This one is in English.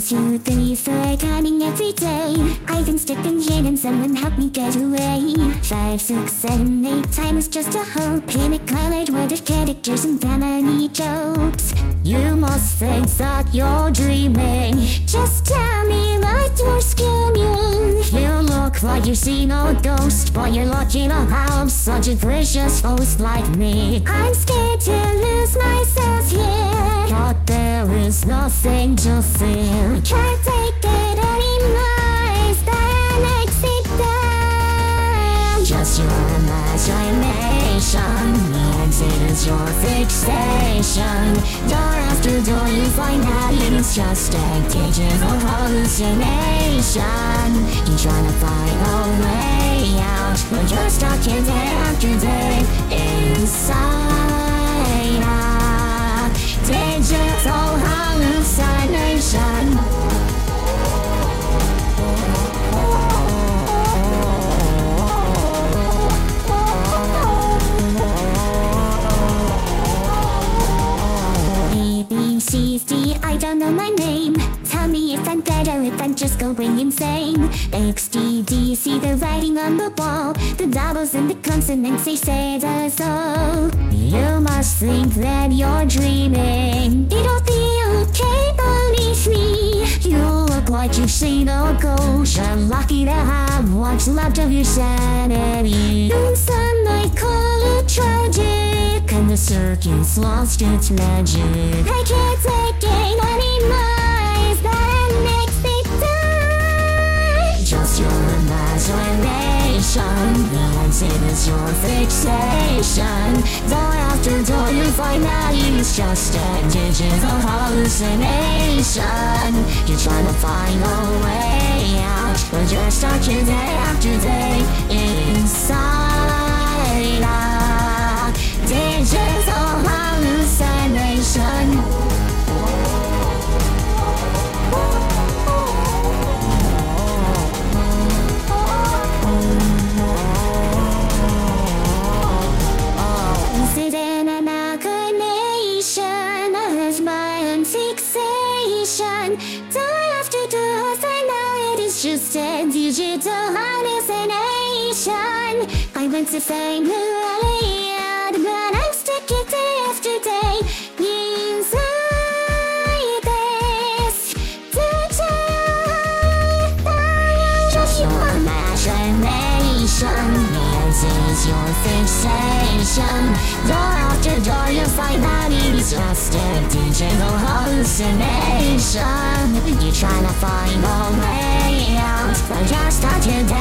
2, 3, 4, counting every day. I've been stuck in here and someone help me get away. 5, 6, 7, 8, time is just a hope. In a colored world of characters and family jokes. You must think that you're dreaming. Just tell me what you're scheming. You look like you've seen a ghost, but you're lucky to have such a precious host like me. I'm scared to lose myself here, but there is nothing to fear. Can't take it anymore, is there an exit down? Just your imagination, the exit is your fixation. Door after door you find out it's just a digital hallucination. You're trying to find a way out, but you're stuck in day after day inside a digital hallucination. ABCD, I don't know my name. Tell me if I'm dead or if I'm just going insane. XDD, see the writing on the wall. The vowels and the consonants, they say the soul. You must think that you're dreaming. It'll be okay, believe me. You look like you've seen a ghost. You're lucky to have what's left of your sanity. And some might call it tragic, and the circus lost its magic. I can't take it anymore, is there an exit door? Just your imagination, the exit is your fixation. Door after door you find out it's just a digital hallucination. You're trying to find a way out, but you're stuck here day after day inside a digital hallucination. Is it an amalgamation of my own fixation? Door after door, I know it is just a digital hallucination. I went to find who I am, but I'm stuck here day after day inside this digital. Just your imagination, the exit is your fixation. Door after door you find out it's just a digital hallucination. You're trying to find a way out, but you're stuck here.